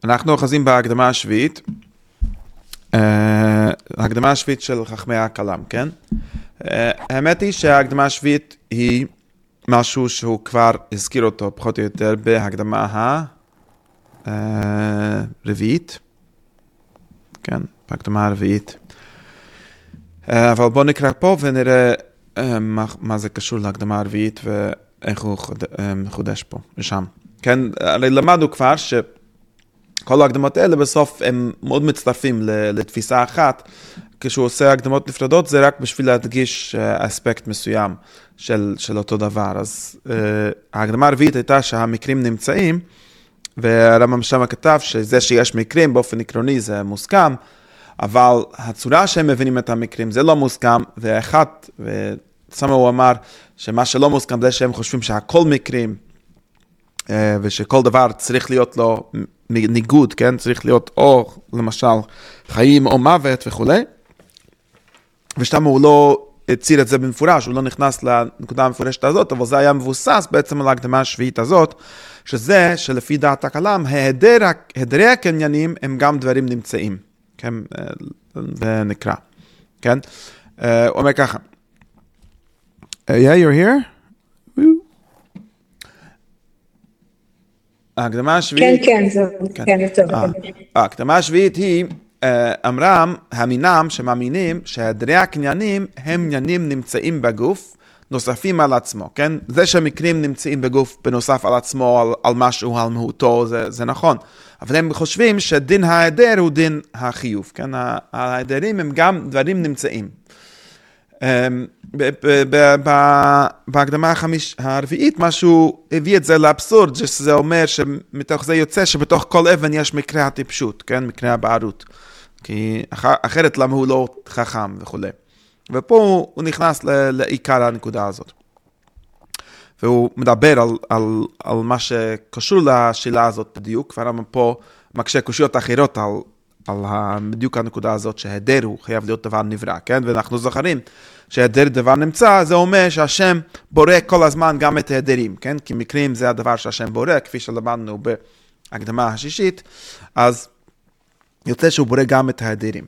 אנחנו אוחזים בהקדמה השביעית, ההקדמה השביעית של חכמי הכלם, כן? האמת היא שההקדמה השביעית היא משהו שהוא כבר הזכיר אותו פחות או יותר בהקדמה הרביעית, כן? בהקדמה הרביעית. אבל בואו נקרא פה ונראה מה זה קשור להקדמה הרביעית ואיך הוא מחודש פה ושם. כן, הרי למדנו כבר שכל ההקדמות האלה בסוף הם מאוד מצטרפים לתפיסה אחת. כשהוא עושה הקדמות נפרדות זה רק בשביל להדגיש אספקט מסוים של אותו דבר. אז ההקדמה הרביעית הייתה שהמקרים נמצאים, והרמב"ם שם כתב שזה שיש מקרים באופן עקרוני זה מוסכם, אבל הצורה שהם מבינים את המקרים זה לא מוסכם, ואחת, ושמה הוא אמר שמה שלא מוסכם זה שהם חושבים שהכל מקרים, ושכל דבר צריך להיות לו ניגוד, כן? צריך להיות או למשל חיים או מוות וכו'. ושם הוא לא הציר את זה במפורש, הוא לא נכנס לנקודה המפורשת הזאת, אבל זה היה מבוסס בעצם על ההקדמה השביעית הזאת, שזה שלפי דעת הכלם, היעדרי הקניינים הם גם דברים נמצאים, כן? ונקרא, כן? הוא אומר ככה, yeah, you're here? ההקדמה השביעית... כן, זהו, כן, טוב. ההקדמה השביעית היא, אמרם, המינם שמאמינים שהיעדרי הקניינים הם עניינים נמצאים בגוף, נוספים על עצמו, כן? זה שהמקרים נמצאים בגוף בנוסף על עצמו, על משהו, על מהותו, זה נכון. אבל הם חושבים שדין ההיעדר הוא דין החיוב, כן? ההיעדרים הם גם דברים נמצאים. בהקדמה הרביעית משהו הביא את זה לאבסורד, שזה אומר שמתוך זה יוצא שבתוך כל אבן יש מקרה הטיפשות, כן? מקרה הבערות. כי אחרת למה הוא לא חכם וכו'. ופה הוא נכנס לעיקר הנקודה הזאת. והוא מדבר על מה שקשור לשאלה הזאת בדיוק, והרמב"ם פה מקשה קושיות אחרות על בדיוק הנקודה הזאת שהיעדר הוא חייב להיות דבר נברא, כן? ואנחנו זוכרים שהיעדר דבר נמצא, זה אומר שהשם בורא כל הזמן גם את היעדרים, כן? כי מקרים זה הדבר שהשם בורא, כפי שלמדנו בהקדמה השישית, אז יוצא שהוא בורא גם את ההיעדרים.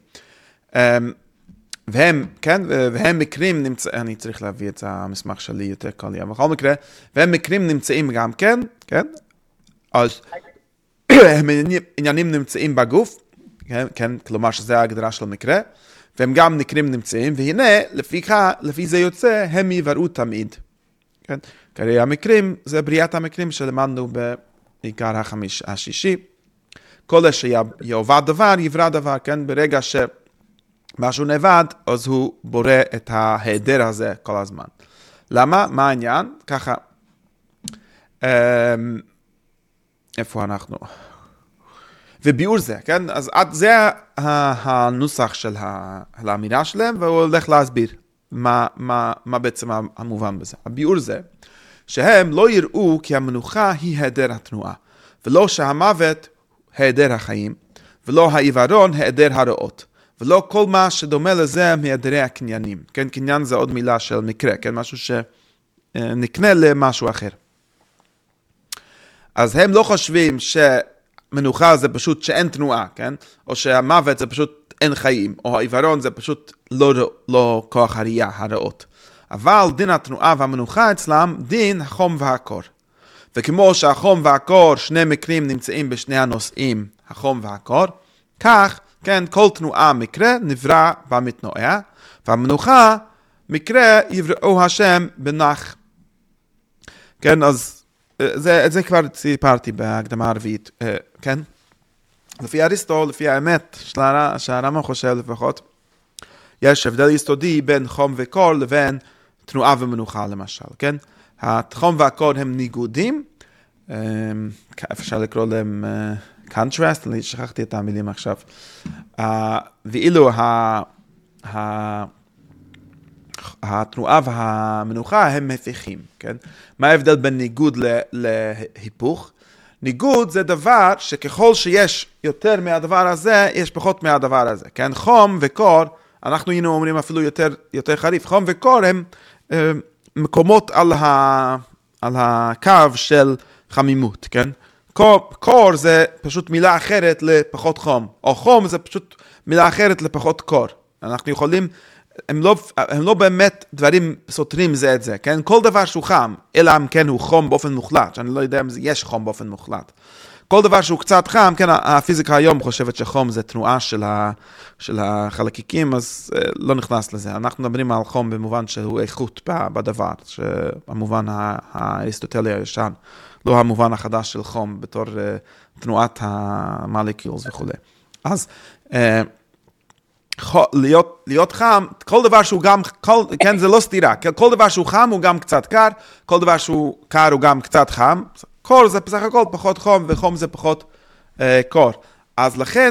והם, כן? והם מקרים נמצאים, אני צריך להביא את המסמך שלי יותר קל לי, אבל בכל מקרה, והם מקרים נמצאים גם כן, כן? אז הם עניינים נמצאים בגוף, כן? כלומר שזה ההגדרה של המקרה, והם גם מקרים נמצאים, והנה, לפי זה יוצא, הם יבראו תמיד. כן? כי המקרים, זה בריאת המקרים שלמדנו בעיקר השישי. כל שיאבד דבר, יברא דבר, כן? ברגע שמשהו נאבד, אז הוא בורא את ההיעדר הזה כל הזמן. למה? מה העניין? ככה, איפה אנחנו? וביאור זה, כן? אז זה הנוסח של האמירה שלהם, והוא הולך להסביר מה בעצם המובן בזה. הביאור זה, שהם לא יראו כי המנוחה היא היעדר התנועה, ולא שהמוות היעדר החיים, ולא העיוורון היעדר הרעות, ולא כל מה שדומה לזה מהיעדרי הקניינים. כן, קניין זה עוד מילה של מקרה, כן? משהו שנקנה למשהו אחר. אז הם לא חושבים מנוחה זה פשוט שאין תנועה, כן? או שהמוות זה פשוט אין חיים, או העיוורון זה פשוט לא כוח הראייה, הרעות. אבל דין התנועה והמנוחה אצלם, דין החום והקור. וכמו שהחום והקור, שני מקרים נמצאים בשני הנושאים, החום והקור, כך, כן, כל תנועה מקרה נברא במתנועה, והמנוחה מקרה יבראו השם בנח. כן, אז זה כבר סיפרתי בהקדמה הרביעית, כן? לפי אריסטו, לפי האמת, שהרמב"ם חושב לפחות, יש הבדל יסודי בין חום וקור לבין תנועה ומנוחה למשל, כן? החום והקור הם ניגודים, אפשר לקרוא להם contrast, אני שכחתי את המילים עכשיו, ואילו התנועה והמנוחה הם הפכים, כן? מה ההבדל בין ניגוד להיפוך? ניגוד זה דבר שככל שיש יותר מהדבר הזה, יש פחות מהדבר הזה, כן? חום וקור, אנחנו היינו אומרים אפילו יותר חריף, חום וקור הם מקומות על הקו של חמימות, כן? קור זה פשוט מילה אחרת לפחות חום, או חום זה פשוט מילה אחרת לפחות קור. אנחנו יכולים, הם לא באמת דברים סותרים זה את זה, כן? כל דבר שהוא חם, אלא אם כן הוא חום באופן מוחלט, שאני לא יודע אם יש חום באופן מוחלט. כל דבר שהוא קצת חם, כן, הפיזיקה היום חושבת שחום זה תנועה של החלקיקים, אז לא נכנס לזה. אנחנו מדברים על חום במובן שהוא איכות בדבר, שהמובן האריסטוטלי הישן, לא המובן החדש של חום בתור תנועת המולקולס וכו'. אז להיות חם, כל דבר שהוא גם, כן, זה לא סתירה, כל דבר שהוא חם הוא גם קצת קר, כל דבר שהוא קר הוא גם קצת חם, קור זה בסך הכל פחות חום, וחום זה פחות קור. אז לכן,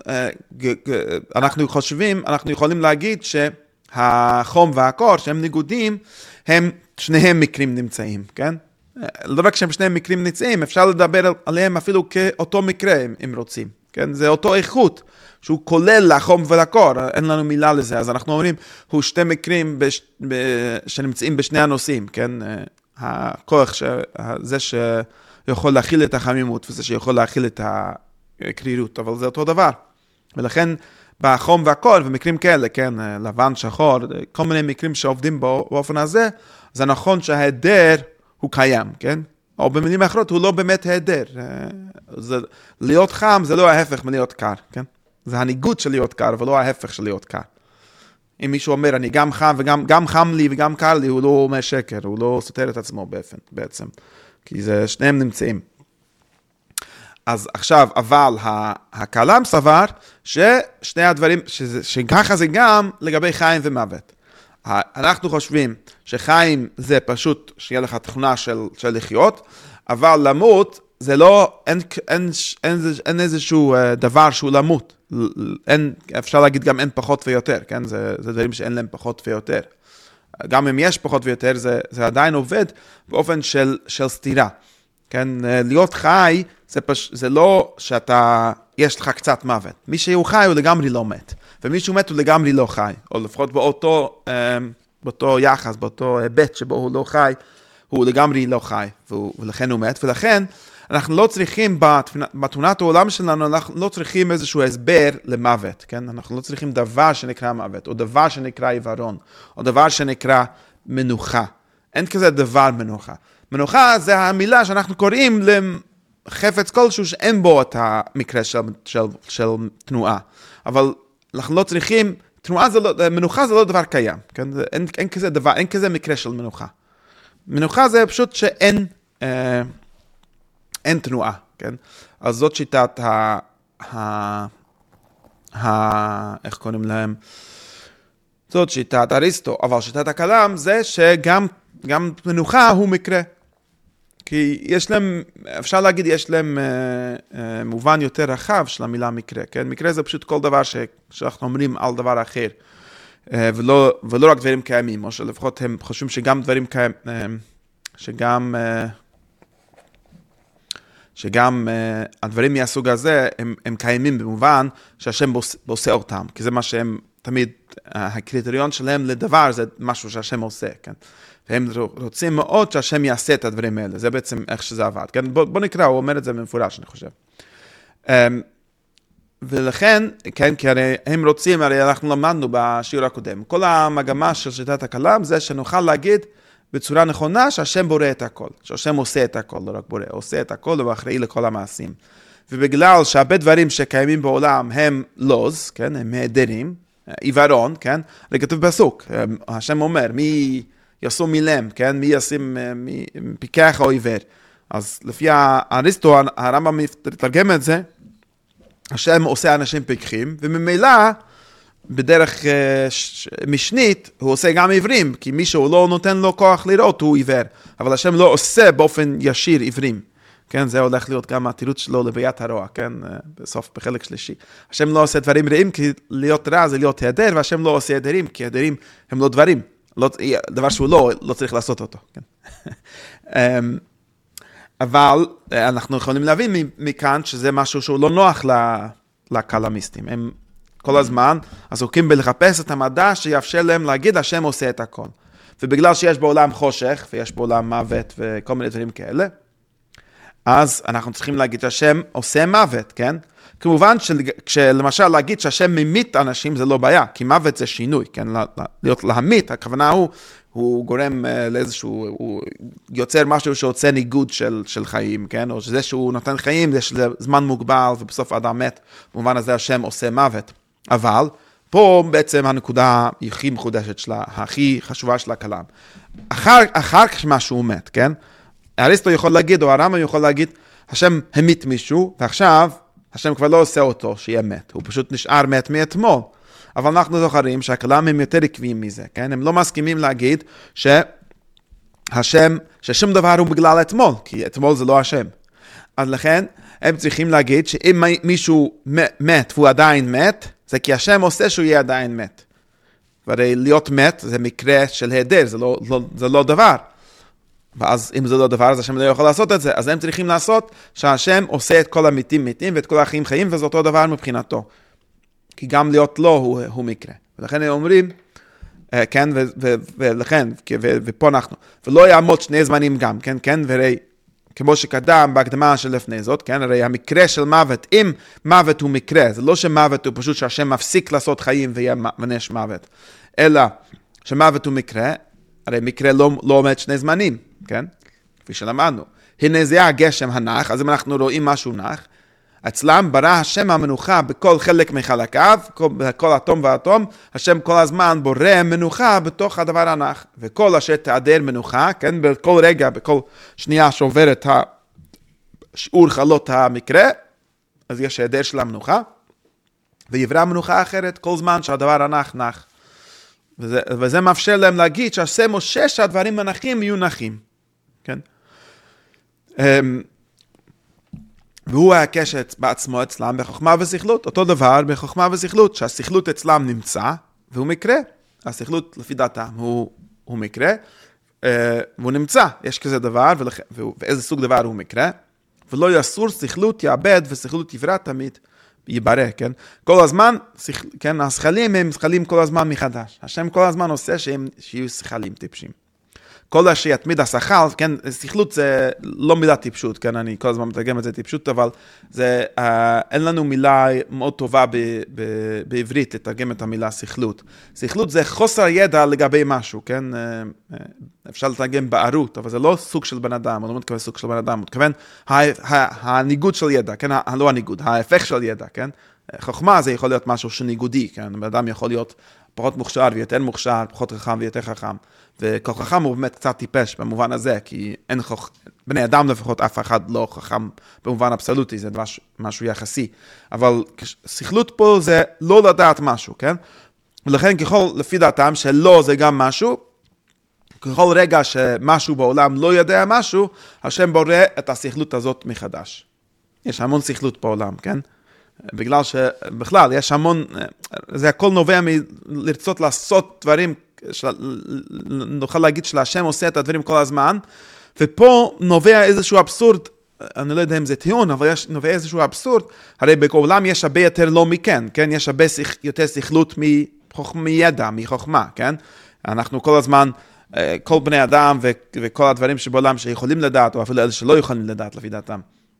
אנחנו יכולים להגיד שהחום והקור, שהם ניגודים, הם שניהם מקרים נמצאים, כן? לא רק שהם שניהם מקרים נמצאים, אפשר לדבר עליהם אפילו כאותו מקרה, אם רוצים, כן? זה אותו איכות, שהוא כולל לחום ולקור, אין לנו מילה לזה, אז אנחנו אומרים, הוא שתי מקרים שנמצאים בשני הנושאים, כן? הכוח זה שיכול להכיל את החמימות, וזה שיכול להכיל את הקרירות, אבל זה אותו דבר. ולכן, בחום והקור, ומקרים כאלה, כן, לבן, שחור, כל מיני מקרים שעובדים באופן הזה, זה נכון שההיעדר הוא קיים, כן? או במילים אחרות, הוא לא באמת היעדר. להיות חם זה לא ההפך מלהיות קר, כן? זה הניגוד של להיות קר, ולא ההפך של להיות קר. אם מישהו אומר, אני גם חם וגם חם לי וגם קר לי, הוא לא אומר שקר, הוא לא סותר את עצמו בעצם. כי זה שניהם נמצאים. אז עכשיו, אבל הקלם סבר ששני הדברים, שככה זה גם לגבי חיים ומוות. אנחנו חושבים שחיים זה פשוט שיהיה לך תכונה של לחיות, אבל למות זה לא, אין איזשהו דבר שהוא למות. אפשר להגיד גם אין פחות ויותר, כן? זה דברים שאין להם פחות ויותר. גם אם יש פחות ויותר, זה עדיין עובד באופן של סתירה. כן? להיות חי, זה לא יש לך קצת מוות. מי שהוא חי הוא לגמרי לא מת. ומי שהוא מת הוא לגמרי לא חי. או לפחות באותו יחס, באותו היבט שבו הוא לא חי, הוא לגמרי לא חי. ולכן הוא מת. ולכן אנחנו לא צריכים, בתמונת העולם שלנו, אנחנו לא צריכים איזשהו הסבר למוות. כן? אנחנו לא צריכים דבר שנקרא מוות, או דבר שנקרא עיוורון, או דבר שנקרא מנוחה. אין כזה דבר מנוחה. מנוחה זה המילה שאנחנו קוראים לחפץ כלשהו שאין בו את המקרה של תנועה. אבל אנחנו לא צריכים, מנוחה זה לא דבר קיים. כן? אין כזה דבר, אין כזה מקרה של מנוחה. מנוחה זה פשוט שאין אין תנועה. כן? אז זאת שיטת איך קוראים להם? זאת שיטת אריסטו. אבל שיטת הקלם זה שגם מנוחה הוא מקרה. כי יש להם, אפשר להגיד, יש להם מובן יותר רחב של המילה מקרה, כן? מקרה זה פשוט כל דבר שאנחנו אומרים על דבר אחר, ולא רק דברים קיימים, או שלפחות הם חושבים שגם דברים קיימים, שגם הדברים מהסוג הזה, הם קיימים במובן שהשם עושה אותם, כי זה מה שהם תמיד, הקריטריון שלהם לדבר זה משהו שהשם עושה, כן? והם רוצים מאוד שהשם יעשה את הדברים האלה. זה בעצם איך שזה עבד. כן? בוא נקרא, הוא אומר את זה במפורש, אני חושב. ולכן, כן, כי הם רוצים, הרי אנחנו למדנו בשיעור הקודם, כל המגמה של שיטת הקלם זה שנוכל להגיד בצורה נכונה שהשם בורא את הכל. שהשם עושה את הכל, לא רק בורא, עושה את הכל ואחראי לכל המעשים. ובגלל שהרבה דברים שקיימים בעולם הם לוז, כן, הם מהדרים, עיוורון, כן, וכתוב בפסוק, השם אומר, מי יעשו מילם, כן? מי ישים פיקח או עיוור. אז לפי אריסטו, הרמב"ם מתרגם את זה, השם עושה אנשים פיקחים, וממילא, בדרך משנית, הוא עושה גם עיוורים, כי מישהו לא נותן לו כוח לראות, הוא עיוור. אבל השם לא עושה באופן ישיר עיוורים. כן? זה הולך להיות גם התירוץ שלו לביאת הרוע, כן? בסוף, בחלק שלישי. השם לא עושה דברים רעים, כי להיות רע זה להיות היעדר, והשם לא עושה היעדרים, כי היעדרים הם לא דברים. דבר שהוא לא צריך לעשות אותו. אבל אנחנו יכולים להבין מכאן שזה משהו שהוא לא נוח לקלמיסטים. הם כל הזמן עסוקים בלחפש את המדע שיאפשר להם להגיד השם עושה את הכל. ובגלל שיש בעולם חושך ויש בעולם מוות וכל מיני דברים כאלה, אז אנחנו צריכים להגיד שהשם עושה מוות, כן? כמובן כשלמשל להגיד שהשם ממית אנשים זה לא בעיה, כי מוות זה שינוי, כן? להיות להמית, הכוונה הוא גורם לאיזשהו, הוא יוצר משהו שעושה ניגוד של חיים, כן? או שזה שהוא נותן חיים, זה זמן מוגבל, ובסוף האדם מת, במובן הזה השם עושה מוות. אבל פה בעצם הנקודה הכי מחודשת שלה, הכי חשובה של הכלם. אחר כך משהו מת, כן? אריסטו יכול להגיד, או הרמב"ם יכול להגיד, השם המית מישהו, ועכשיו השם כבר לא עושה אותו שיהיה מת, הוא פשוט נשאר מת מאתמול. אבל אנחנו זוכרים שהכלם הם יותר עקביים מזה, כן? הם לא מסכימים להגיד ששום דבר הוא בגלל אתמול, כי אתמול זה לא השם. אז לכן הם צריכים להגיד שאם מישהו מת והוא עדיין מת, זה כי השם עושה שהוא יהיה עדיין מת. והרי להיות מת זה מקרה של היעדר, זה לא דבר. ואז אם זה לא דבר, אז השם לא יכול לעשות את זה. אז הם צריכים לעשות שהשם עושה את כל המתים מתים ואת כל החיים חיים, וזה אותו דבר מבחינתו. כי גם להיות לא הוא מקרה. ולכן הם אומרים, כן, ולכן, ופה אנחנו, ולא יעמוד שני זמנים גם, כן, כן, והרי, כמו שקדם בהקדמה של לפני זאת, כן, הרי המקרה של מוות, אם מוות הוא מקרה, זה לא שמוות הוא פשוט שהשם מפסיק לעשות חיים ויש מוות, אלא שמוות הוא מקרה, הרי מקרה לא עומד שני זמנים, כן, כפי שלמדנו. הנה זה הגשם הנח, אז אם אנחנו רואים משהו נח, אצלם ברא השם המנוחה בכל חלק מחלקיו, בכל אטום ואטום, השם כל הזמן בורא מנוחה בתוך הדבר הנח, וכל אשר תעדר מנוחה, כן, בכל רגע, בכל שנייה שעובר את שיעור חלות המקרה, אז יש העדר של המנוחה, ויברא מנוחה אחרת כל זמן שהדבר הנח נח. וזה מאפשר להם להגיד שהשם משה שהדברים הנחים יהיו נחים, כן? והוא הקשת בעצמו אצלם בחוכמה וסכלות. אותו דבר בחוכמה וסכלות, שהסכלות אצלם נמצא, והוא מקרה. הסכלות לפי דעתם הוא מקרה, והוא נמצא. יש כזה דבר, ואיזה סוג דבר הוא מקרה. ולא יסור סכלות יאבד, וסכלות יברא תמיד יברא, כן? כל הזמן, כן, השכלים הם שכלים כל הזמן מחדש. השם כל הזמן עושה שיהיו שכלים טיפשים. כל שיתמיד השכל, כן, סכלות זה לא מילה טיפשות, כן, אני כל הזמן מתרגם את זה טיפשות, אבל זה, אין לנו מילה מאוד טובה בעברית לתרגם את המילה סכלות. סכלות זה חוסר ידע לגבי משהו, כן, אפשר לתרגם בערות, אבל זה לא סוג של בן אדם, אני לא מתכוון סוג של בן אדם, מתכוון הניגוד של ידע, כן, לא הניגוד, ההפך של ידע, כן, חוכמה זה יכול להיות משהו שניגודי, כן, בן אדם יכול להיות פחות מוכשר ויותר מוכשר, פחות חכם ויותר חכם. וכל חכם הוא באמת קצת טיפש במובן הזה, כי אין בני אדם לפחות אף אחד לא חכם במובן אבסולוטי, זה משהו יחסי. אבל שכלות פה זה לא לדעת משהו, כן? ולכן ככל לפי דעתם שלא זה גם משהו, ככל רגע שמשהו בעולם לא יודע משהו, השם בורא את השכלות הזאת מחדש. יש המון שכלות בעולם, כן? בגלל שבכלל יש המון, זה הכל נובע מלרצות לעשות דברים, נוכל להגיד שלהשם עושה את הדברים כל הזמן, ופה נובע איזשהו אבסורד, אני לא יודע אם זה טיעון, אבל נובע איזשהו אבסורד, הרי בעולם יש הרבה יותר לא מכן, כן? יש הרבה יותר שכלות מידע, מחוכמה, כן? אנחנו כל הזמן, כל בני אדם וכל הדברים שבעולם שיכולים לדעת, או אפילו אלה שלא יכולים לדעת לפי דעתם,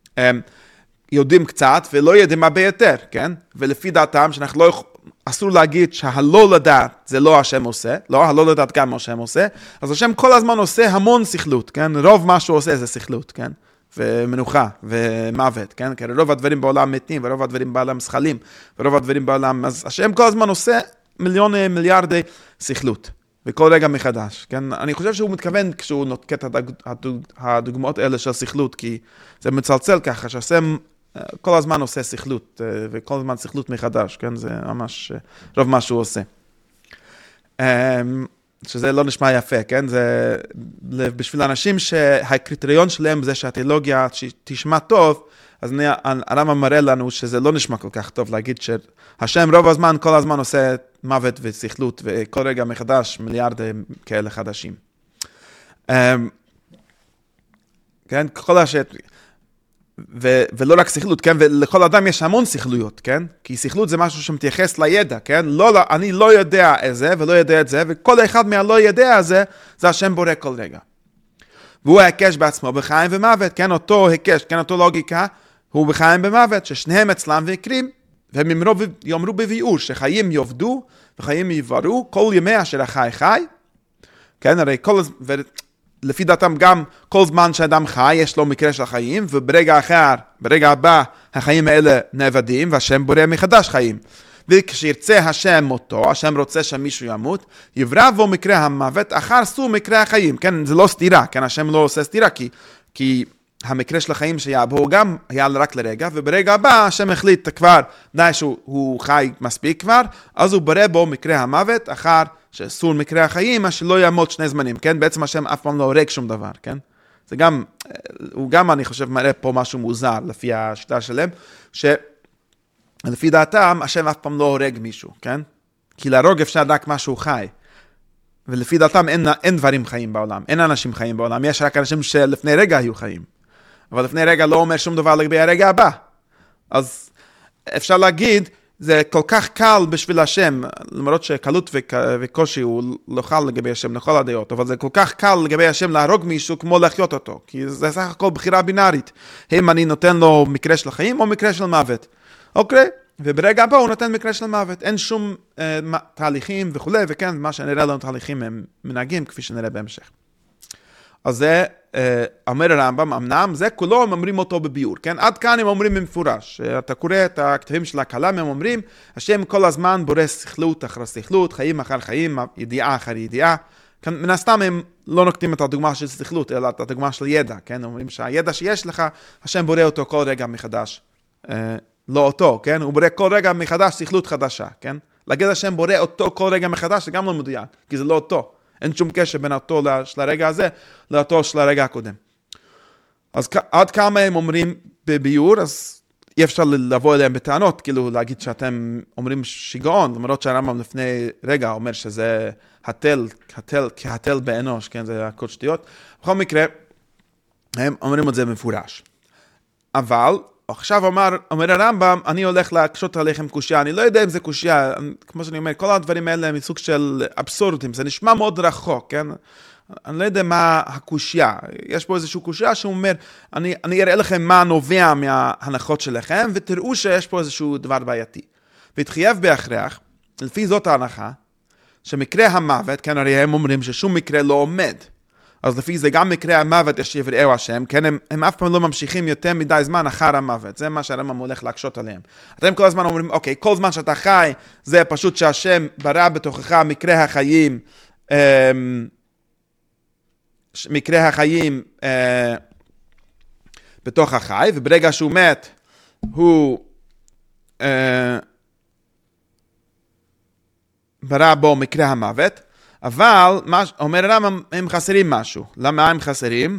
יודעים קצת ולא יודעים הרבה יותר, כן? ולפי דעתם שאנחנו לא אסור להגיד שהלא לדעת זה לא השם עושה, לא, הלא לדעת גם השם עושה, אז השם כל הזמן עושה המון שכלות, כן? רוב מה שהוא עושה זה שכלות, כן? ומנוחה ומוות, כן? כי רוב הדברים בעולם מתים, ורוב הדברים בעולם שכלים, ורוב הדברים בעולם, אז השם כל הזמן עושה מיליארדי שכלות, וכל רגע מחדש, כן? אני חושב שהוא מתכוון כשהוא נותקט הדוגמאות האלה של שכלות, כי זה מצלצל ככה, שהשם כל הזמן עושה שכלות, וכל הזמן שכלות מחדש, כן? זה ממש רוב מה שהוא עושה. שזה לא נשמע יפה, כן? זה בשביל אנשים שהקריטריון שלהם זה שהתיאולוגיה תשמע טוב, אז הרמב"ם מראה לנו שזה לא נשמע כל כך טוב להגיד שהשם רוב הזמן, כל הזמן עושה מוות ושכלות, וכל רגע מחדש מיליארד כאלה חדשים. כן? כל ולא רק שכלות, כן? ולכל אדם יש המון שכלויות, כן? כי שכלות זה משהו שמתייחס לידע, כן? אני לא יודע איזה ולא יודע את זה, וכל אחד מהלא יודע הזה, זה השם בורא כל רגע. והוא ההיקש בעצמו בחיים ומוות, כן, אותו היקש, כן, אותו לוגיקה, הוא בחיים במוות, ששניהם אצלם ויקרים, והם יאמרו בביאור, שחיים יאבדו וחיים יברו, כל ימי אשר החי חי, כן, הרי לפי דעתם גם כל זמן שאדם חי, יש לו מקרה של החיים, וברגע אחר, ברגע הבא, החיים האלה נאבדים, והשם בורא מחדש חיים. וכשירצה השם מותו, השם רוצה שמישהו ימות, יברא בו מקרה המוות, אחר סור מקרה החיים. כן, זה לא סתירה, כן, השם לא עושה סתירה, כי המקרה של החיים שיעבור גם היה רק לרגע, וברגע הבא השם החליט כבר, די שהוא חי מספיק כבר, אז הוא בורא בו מקרה המוות, אחר שאסור מקרה החיים, מה שלא יעמוד שני זמנים, כן? בעצם השם אף פעם לא הורג שום דבר, כן? זה גם, הוא גם, אני חושב, מראה פה משהו מוזר, לפי השיטה שלהם, שלפי דעתם, השם אף פעם לא הורג מישהו, כן? כי להרוג אפשר רק משהו חי. ולפי דעתם אין דברים חיים בעולם, אין אנשים חיים בעולם, יש רק אנשים שלפני רגע היו חיים. אבל לפני רגע לא אומר שום דבר לגבי הרגע הבא. אז אפשר להגיד, זה כל כך קל בשביל השם, למרות שקלות וקושי הוא לא קל לגבי השם לכל הדעות, אבל זה כל כך קל לגבי השם להרוג מישהו כמו לחיות אותו, כי זה סך הכל בחירה בינארית. אם אני נותן לו מקרה של חיים או מקרה של מוות. אוקיי? וברגע הבא הוא נותן מקרה של מוות. אין שום תהליכים וכו', וכן, מה שנראה לנו תהליכים הם מנהגים, כפי שנראה בהמשך. אז זה אומר הרמב"ם, אמנם זה כולו הם אומרים אותו בביור, כן? עד כאן הם אומרים במפורש, אתה קורא את הכתבים של הכלם, הם אומרים, השם כל הזמן בורא שכלות אחר שכלות, חיים אחר חיים, ידיעה אחר ידיעה, מן הסתם הם לא נוקטים את הדוגמה של שכלות, אלא את הדוגמה של ידע, כן? אומרים שהידע שיש לך, השם בורא אותו כל רגע מחדש, לא אותו, כן? הוא בורא כל רגע מחדש שכלות חדשה, כן? להגיד השם בורא אותו כל רגע מחדש, זה גם לא מדויק, כי זה לא אותו. אין שום קשר בין אותו של הרגע הזה לאותו של הרגע הקודם. אז עד כמה הם אומרים בביור, אז אי אפשר לבוא אליהם בטענות, כאילו להגיד שאתם אומרים שיגעון, למרות שהרמב"ם לפני רגע אומר שזה כהתל באנוש, כן, זה הכל שטויות. בכל מקרה, הם אומרים את זה מפורש. אבל עכשיו אומר הרמב"ם, אני הולך להקשות עליכם קושיה, אני לא יודע אם זה קושיה, כמו שאני אומר, כל הדברים האלה הם מסוג של אבסורדים, זה נשמע מאוד רחוק, כן? אני לא יודע מה הקושיה, יש פה איזושהי קושיה שהוא אומר, אני אראה לכם מה נובע מההנחות שלכם, ותראו שיש פה איזשהו דבר בעייתי. והתחייב בהכרח, לפי זאת ההנחה, שמקרה המוות, כן, הרי הם אומרים ששום מקרה לא עומד, אז לפי זה גם מקרה המוות יש יבראו השם, כן, הם אף פעם לא ממשיכים יותר מדי זמן אחר המוות, זה מה שהרמב"ם הולך להקשות עליהם. אתם כל הזמן אומרים, אוקיי, כל זמן שאתה חי, זה פשוט שהשם ברא בתוכך מקרה החיים, בתוך החי, וברגע שהוא מת, הוא ברא בו מקרה המוות, אבל, אומר הרמב"ם, הם חסרים משהו. למה הם חסרים?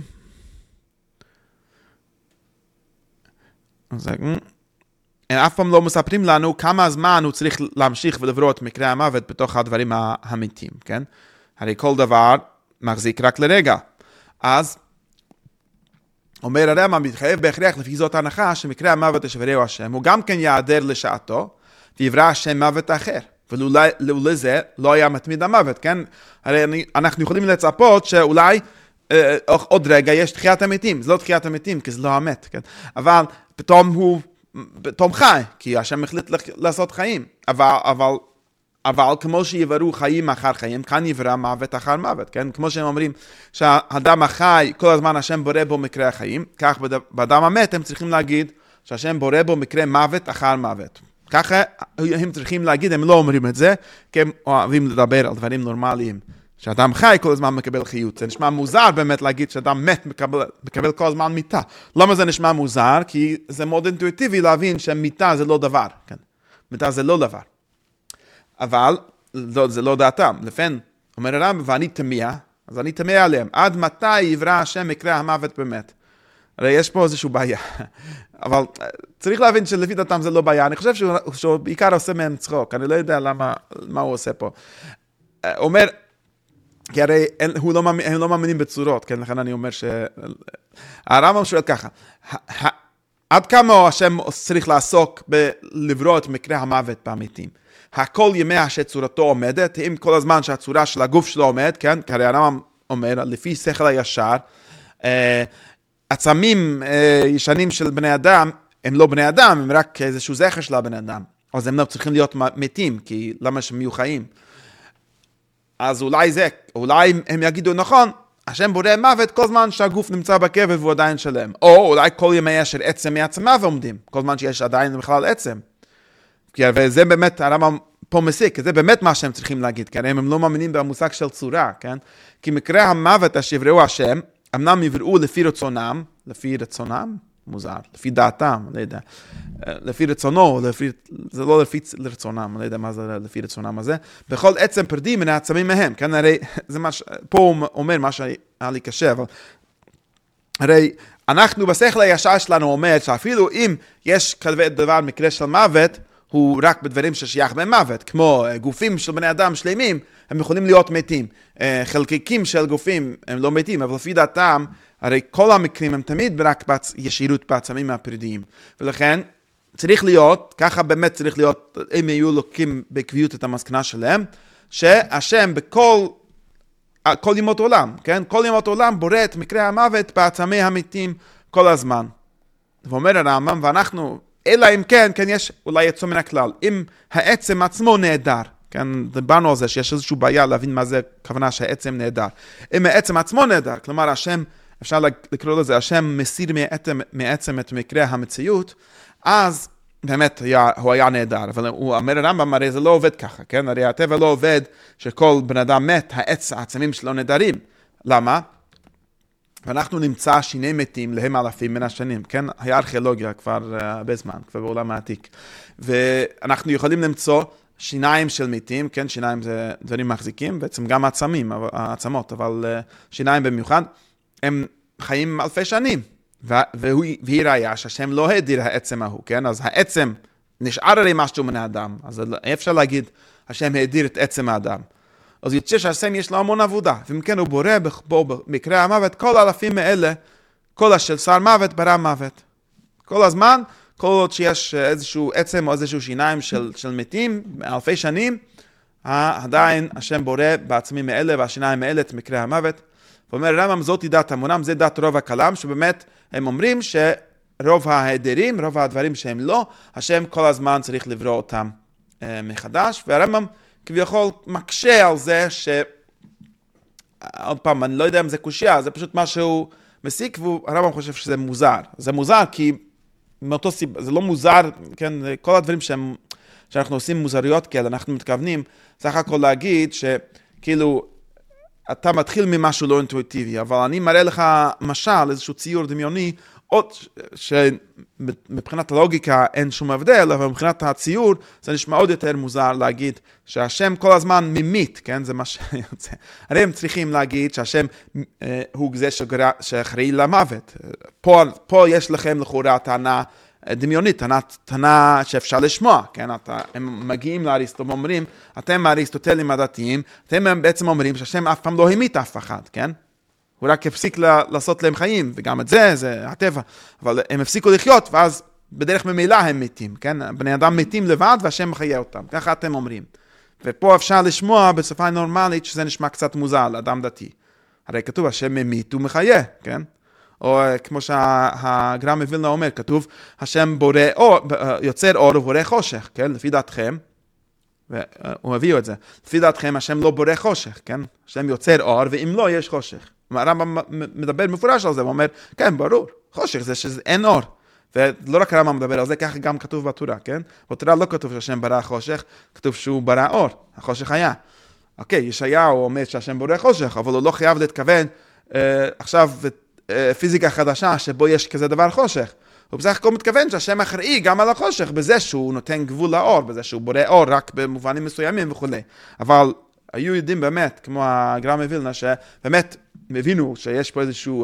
הם אף פעם לא מספרים לנו כמה זמן הוא צריך להמשיך ולברוא את מקרה המוות בתוך הדברים האמיתיים, כן? הרי כל דבר מחזיק רק לרגע. אז, אומר הרמב"ם, מתחייב בהכרח לפי זאת ההנחה שמקרה המוות ישבראו השם, הוא גם כן יעדר לשעתו, ויברא השם מוות אחר. ולולא זה לא היה מתמיד המוות, כן? הרי אנחנו יכולים לצפות שאולי עוד רגע יש תחיית המתים, זה לא תחיית המתים, כי זה לא המת, כן? אבל פתאום הוא חי, כי השם החליט לעשות חיים, אבל כמו שיברו חיים אחר חיים, כאן יברא מוות אחר מוות, כן? כמו שהם אומרים שהאדם החי, כל הזמן השם בורא בו מקרה החיים, כך באדם המת הם צריכים להגיד שהשם בורא בו מקרה מוות אחר מוות. ככה הם צריכים להגיד, הם לא אומרים את זה, כי הם אוהבים לדבר על דברים נורמליים. שאדם חי כל הזמן מקבל חיות. זה נשמע מוזר באמת להגיד שאדם מת מקבל כל הזמן מיטה. למה זה נשמע מוזר? כי זה מאוד אינטואיטיבי להבין שמיטה זה לא דבר. כן? מיטה זה לא דבר. אבל זה לא דעתם. לפן, אומר הרמב"ם, ואני תמיע, אז אני תמיע עליהם. עד מתי יברא השם מקרה המוות באמת? הרי יש פה איזושהי בעיה. אבל צריך להבין שלפי דעתם זה לא בעיה. אני חושב שהוא בעיקר עושה מהם צחוק. אני לא יודע מה הוא עושה פה. אומר, כי הרי הם לא מאמינים בצורות, כן? לכן אני אומר הרמב"ם שואל ככה, עד כמה השם צריך לעסוק בלברוא את מקרה המוות באמיתים? הכל ימיה שצורתו עומדת, אם כל הזמן שהצורה של הגוף שלו עומד, כן? כי הרי הרמב"ם אומר, לפי שכל הישר, עצמים ישנים של בני אדם, הם לא בני אדם, הם רק איזשהו זכר של הבני אדם. אז הם לא צריכים להיות מתים, כי למה שהם יהיו חיים? אז אולי הם יגידו נכון, השם בורא מוות כל זמן שהגוף נמצא בקבר והוא עדיין שלם. או אולי כל ימי אשר עצם מעצמיו עומדים, כל זמן שיש עדיין בכלל עצם. וזה באמת הרמב"ם פה מסיק, זה באמת מה שהם צריכים להגיד, כן? הם לא מאמינים במושג של צורה, כן? כי מקרה המוות אשר יבראו השם, אמנם יבראו לפי רצונם, מוזר, לפי דעתם, לא יודע, לפי רצונו, זה לא לפי רצונם, לא יודע מה זה לפי רצונם הזה, בכל עצם פרדים מן העצמים מהם, כן? הרי זה מה, פה הוא אומר מה שהיה לי קשה, אבל הרי אנחנו בשכל הישר שלנו אומר שאפילו אם יש כזה דבר מקרה של מוות, הוא רק בדברים ששייך במוות, כמו גופים של בני אדם שלמים, הם יכולים להיות מתים. חלקיקים של גופים הם לא מתים, אבל לפי דעתם, הרי כל המקרים הם תמיד רק ישירות בעצמים הפרדיים. ולכן צריך להיות, ככה באמת צריך להיות, אם יהיו לוקחים בקביעות את המסקנה שלהם, שהשם כל ימות עולם, כן? כל ימות עולם בורא את מקרה המוות בעצמי המתים כל הזמן. ואומר הרמב"ם, ואנחנו, אלא אם כן יש אולי יצוא מן הכלל. אם העצם עצמו נהדר, כן, דיברנו על זה שיש איזושהי בעיה להבין מה זה כוונה שהעצם נהדר. אם העצם עצמו נהדר, כלומר השם, אפשר לקרוא לזה, השם מסיר מעצם את מקרה המציאות, אז באמת הוא היה נהדר. אבל הוא אומר הרמב"ם, הרי זה לא עובד ככה, כן? הרי הטבע לא עובד שכל בן אדם מת, העצמים שלו נהדרים. למה? ואנחנו נמצא שיני מתים להם אלפים מן השנים, כן? היה ארכיאולוגיה כבר הרבה זמן, כבר בעולם העתיק. ואנחנו יכולים למצוא שיניים של מתים, כן? שיניים זה דברים מחזיקים, בעצם גם העצמות, אבל שיניים במיוחד, הם חיים אלפי שנים. והיא ראיה שהשם לא הדיר העצם ההוא, כן? אז העצם נשאר הרי משהו מן האדם, אז אי אפשר להגיד, השם הדיר את עצם האדם. אז יוצא שהשם יש לו המון עבודה, ומכן הוא בורא במקרה המוות, כל האלפים מאלה, כל השל שר מוות ברא מוות. כל הזמן, כל עוד שיש איזשהו עצם או איזשהו שיניים של מתים, אלפי שנים, עדיין השם בורא בעצמים מאלה והשיניים מאלה את מקרה המוות. ואומר הרמב"ם, זאת דת המונם, זה דת רוב הכלם, שבאמת הם אומרים שרוב ההדרים, רוב הדברים שהם לא, השם כל הזמן צריך לברוא אותם מחדש, והרמב"ם כביכול מקשה על זה עוד פעם, אני לא יודע אם זה קושיה, זה פשוט משהו מסיק, והרמב"ם חושב שזה מוזר. זה מוזר כי מאותו סיבה, זה לא מוזר, כן, כל הדברים שאנחנו עושים מוזריות כאלה, אנחנו מתכוונים סך הכל להגיד שכאילו אתה מתחיל ממשהו לא אינטואיטיבי, אבל אני מראה לך משל, איזשהו ציור דמיוני, עוד שמבחינת הלוגיקה אין שום הבדל, אבל מבחינת הציור זה נשמע עוד יותר מוזר להגיד שהשם כל הזמן ממית, כן? זה מה שיוצא. הרי הם צריכים להגיד שהשם הוא זה שאחראי למוות. פה יש לכם לכאורה טענה דמיונית, טענה שאפשר לשמוע, כן? הם מגיעים לאריסטו ואומרים, אתם האריסטוטלים הדתיים, אתם בעצם אומרים שהשם אף פעם לא המית אף אחד, כן? הוא רק הפסיק לעשות להם חיים, וגם את זה הטבע. אבל הם הפסיקו לחיות, ואז בדרך ממילא הם מתים, כן? בני אדם מתים לבד, והשם מחיה אותם. ככה אתם אומרים. ופה אפשר לשמוע בשפה נורמלית, שזה נשמע קצת מוזר לאדם דתי. הרי כתוב, השם ממית ומחיה, כן? או כמו שהגר"א מווילנה אומר, כתוב, השם יוצר אור ובורא חושך, כן? לפי דעתכם, והוא הביאו את זה. לפי דעתכם, השם לא בורא חושך, כן? השם יוצר אור, ואם לא, יש חושך. הרמב"ם מדבר מפורש על זה, הוא אומר, כן, ברור, חושך זה שאין אור. ולא רק הרמב"ם מדבר על זה, ככה גם כתוב בתורה, כן? בתורה לא כתוב שהשם ברא חושך, כתוב שהוא ברא אור, החושך היה. אוקיי, ישעיהו אומר שהשם בורא חושך, אבל הוא לא חייב להתכוון עכשיו פיזיקה חדשה שבו יש כזה דבר חושך. הוא בסך הכל מתכוון שהשם אחראי גם על החושך, בזה שהוא נותן גבול לאור, בזה שהוא בורא אור רק במובנים מסוימים וכו'. אבל היו יודעים באמת, כמו הגר"א מווילנה, שבאמת הבינו שיש פה איזושהי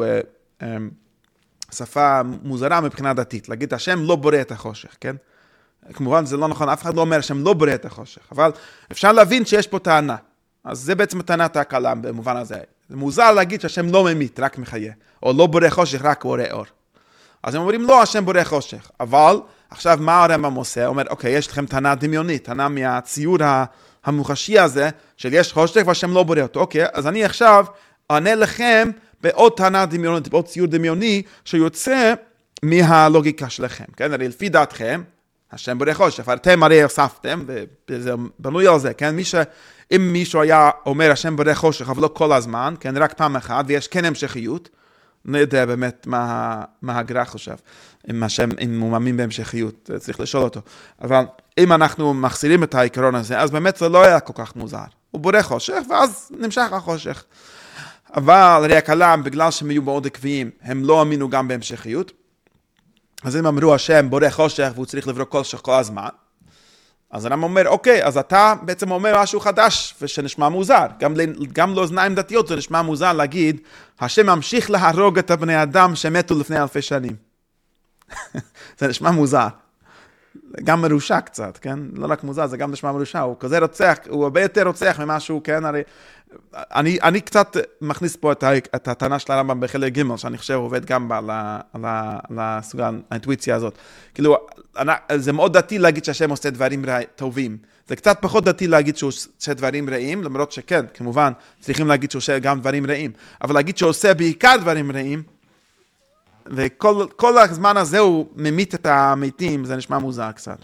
שפה מוזרה מבחינה דתית, להגיד השם לא בורא את החושך, כן? כמובן זה לא נכון, אף אחד לא אומר השם לא בורא את החושך, אבל אפשר להבין שיש פה טענה. אז זה בעצם טענת ההקלה במובן הזה. זה מוזר להגיד שהשם לא ממית, רק מחיה, או לא בורא חושך, רק בורא אור. אז הם אומרים, לא, השם בורא חושך. אבל עכשיו מה הרמב"ם עושה? הוא אומר, אוקיי, יש לכם טענה דמיונית, טענה מהציור המוחשי הזה, של יש חושך והשם לא בורא אותו. אוקיי, אז אני עכשיו אענה לכם ועוד טענה דמיונית, ועוד ציור דמיוני, שיוצא מהלוגיקה שלכם, כן? הרי לפי דעתכם, השם בורא חושך, ואתם הרי הוספתם, וזה בנוי על זה, כן? אם מישהו היה אומר השם בורא חושך, אבל לא כל הזמן, כן? רק פעם אחת, ויש כן המשכיות, לא יודע באמת מה הגר"א חושב, אם הוא מאמין בהמשכיות, צריך לשאול אותו. אבל אם אנחנו מחזירים את העיקרון הזה, אז באמת זה לא היה כל כך מוזר. הוא בורא חושך, ואז נמשך החושך. אבל הרי הכלם, בגלל שהם היו מאוד עקביים, הם לא האמינו גם בהמשכיות. אז אם אמרו השם בורא חושך, והוא צריך לברוא חושך כל הזמן, אז הרמב"ם אומר, אוקיי, אז אתה בעצם אומר משהו חדש, ושנשמע מוזר. גם לאוזניים דתיות זה נשמע מוזר להגיד, השם ממשיך להרוג את הבני אדם שמתו לפני 1000 שנים. זה נשמע מוזר. גם מרושע קצת, כן? לא רק מוזר, זה גם נשמע מרושע. הוא כזה רוצח, הוא הרבה יותר רוצח ממשהו, כן? הרי אני קצת מכניס פה את הטענה של הרמב"ם בחלק ג' שאני חושב עובד גם על הסוג האינטואיציה הזאת. כאילו, זה מאוד דתי להגיד שהשם עושה דברים טובים. זה קצת פחות דתי להגיד שהוא עושה דברים רעים, למרות שכן, כמובן, צריכים להגיד שהוא עושה גם דברים רעים. אבל להגיד שהוא עושה בעיקר דברים רעים, וכל הזמן הזה הוא ממית את המתים, זה נשמע מוזר קצת.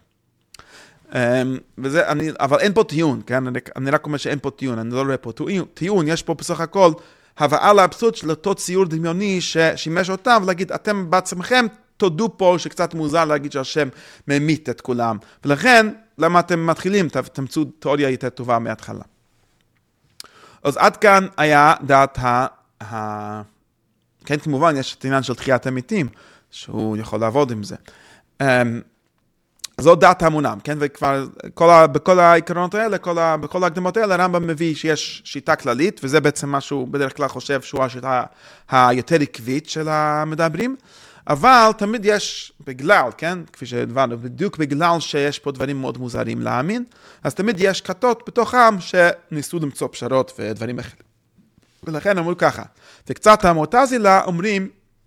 אבל אין פה טיעון, כן? אני רק אומר שאין פה טיעון, אני לא רואה פה טיעון, יש פה בסך הכל הבאה לאבסורד של אותו ציור דמיוני ששימש אותם, ולהגיד, אתם בעצמכם תודו פה שקצת מוזר להגיד שהשם ממית את כולם, ולכן, למה אתם מתחילים? תמצאו תיאוריה יותר טובה מההתחלה. אז עד כאן היה דעת כן, כמובן, יש את העניין של תחיית המתים, שהוא יכול לעבוד עם זה. זו דעת האמונם, כן? וכבר בכל העקרונות האלה, בכל ההקדמות האלה, הרמב"ם מביא שיש שיטה כללית, וזה בעצם משהו בדרך כלל חושב שהוא השיטה היותר עקבית של המדברים, אבל תמיד יש בגלל, כן? כפי שדברנו, בדיוק בגלל שיש פה דברים מאוד מוזרים להאמין, אז תמיד יש כתות בתוכם שניסו למצוא פשרות ודברים אחרים. ולכן אמרו ככה, וקצת המועתזילה אומרים,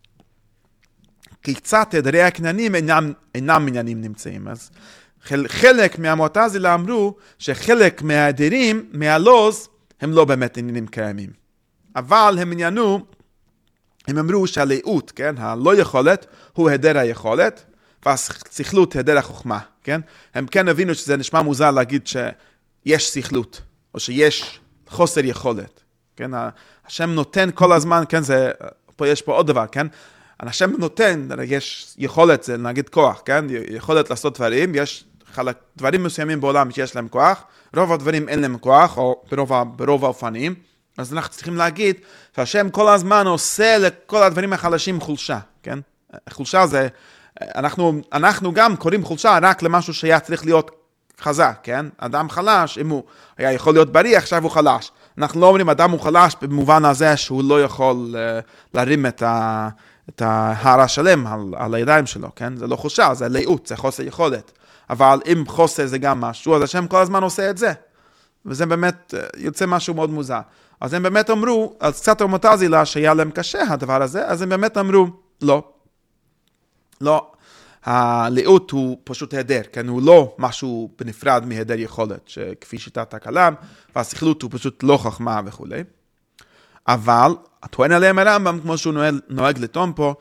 כי קצת עדרי הכנענים אינם עניינים נמצאים. אז חלק מהמועתזילה אמרו שחלק מהעדרים, מהלוז, הם לא באמת עניינים קיימים. אבל הם אמרו שהלאות, כן, הלא יכולת, הוא היעדר היכולת, והשכלות היעדר החוכמה, כן? הם כן הבינו שזה נשמע מוזר להגיד שיש שכלות, או שיש חוסר יכולת. כן, השם נותן כל הזמן, כן, יש פה עוד דבר, כן, השם נותן, יש יכולת, זה נגיד כוח, כן, יכולת לעשות דברים, יש דברים מסוימים בעולם שיש להם כוח, רוב הדברים אין להם כוח, או ברוב האופנים, אז אנחנו צריכים להגיד שהשם כל הזמן עושה לכל הדברים החלשים חולשה, כן, חולשה זה, אנחנו גם קוראים חולשה רק למשהו שהיה צריך להיות חזק, כן, אדם חלש, אם הוא היה יכול להיות בריא, עכשיו הוא חלש, אנחנו לא אומרים אדם הוא חלש במובן הזה שהוא לא יכול להרים את ההר השלם על הידיים שלו, כן? זה לא חולשה, זה לאות, זה חוסר יכולת. אבל אם חוסר זה גם משהו, אז השם כל הזמן עושה את זה. וזה באמת יוצא משהו מאוד מוזר. אז הם באמת אמרו, אז קצת המועתזילה שהיה להם קשה הדבר הזה, אז הם באמת אמרו, לא. לא. הלאות הוא פשוט היעדר, כן? הוא לא משהו בנפרד מהיעדר יכולת, שכפי שיטת הכלם, והשכלות הוא פשוט לא חכמה וכו'. אבל, הטוען עליהם הרמב"ם, כמו שהוא נוהג לטעון פה,